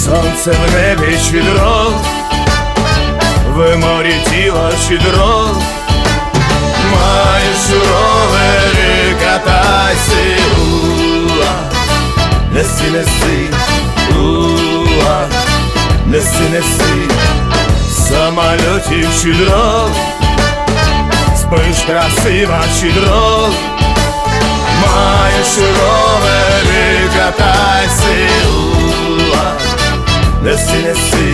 Сонце в небі щедро, в морі тіло щедро. Маєш ровери, катайся, неси, неси, неси, неси. Самолетів щедро, спиш красиво щедро. Маєш ровери, катайся, неси, неси,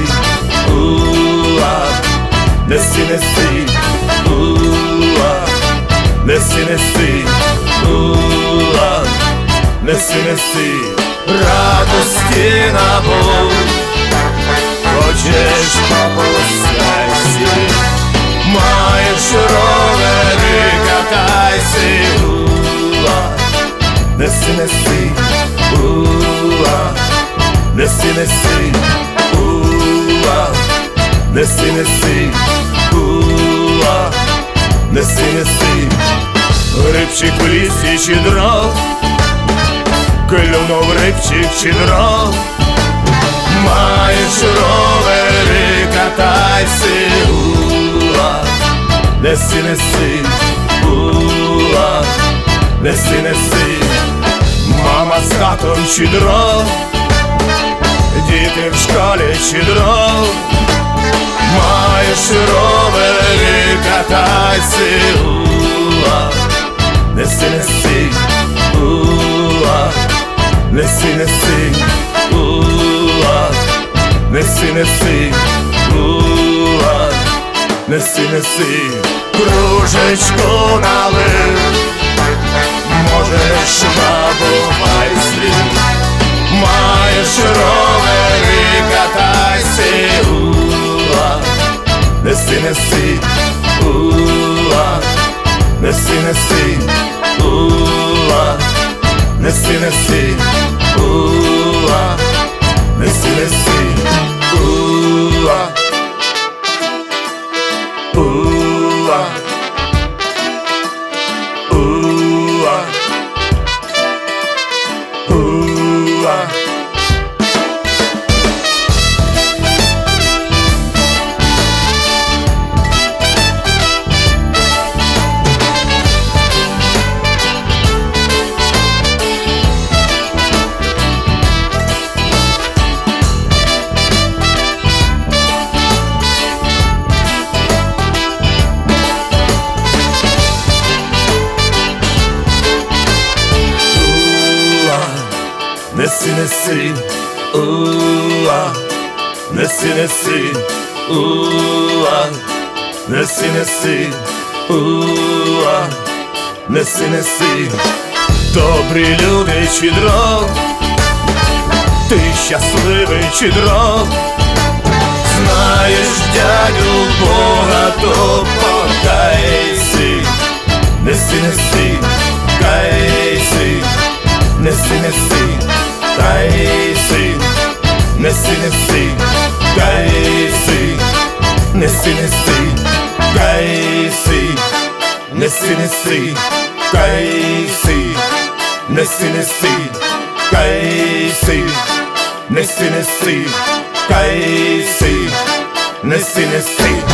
неси, неси, неси, неси, неси, неси. Радості набув, хочеш попускайся. Маєш ровери, катайся, неси, неси, неси, неси, неси, неси, неси, неси. Рибчик в лісі щедро, клюнув рибчик щедро. Маєш ровери, катайся, неси, неси, неси, неси. Мама з татом щедро, діти в школі щедро. Маєш ровери, катайся, неси, неси, неси, неси, неси, неси, неси, неси. Кружечку налив, можеш набувай слід. Маєш ровери, катайся, неси, неси, неси, неси, неси, неси, неси, неси. Неси, неси, неси, неси, неси, неси, неси, неси. Добрі люди щедро, ти щасливий щедро. Знаєш дядю Бога, то покайся. Неси, неси, кайся, неси, неси, кайся, неси, неси, кайся, неси, неси, кайся, неси, неси, кайся, неси, неси, кайся, неси, неси, кайся, неси, неси.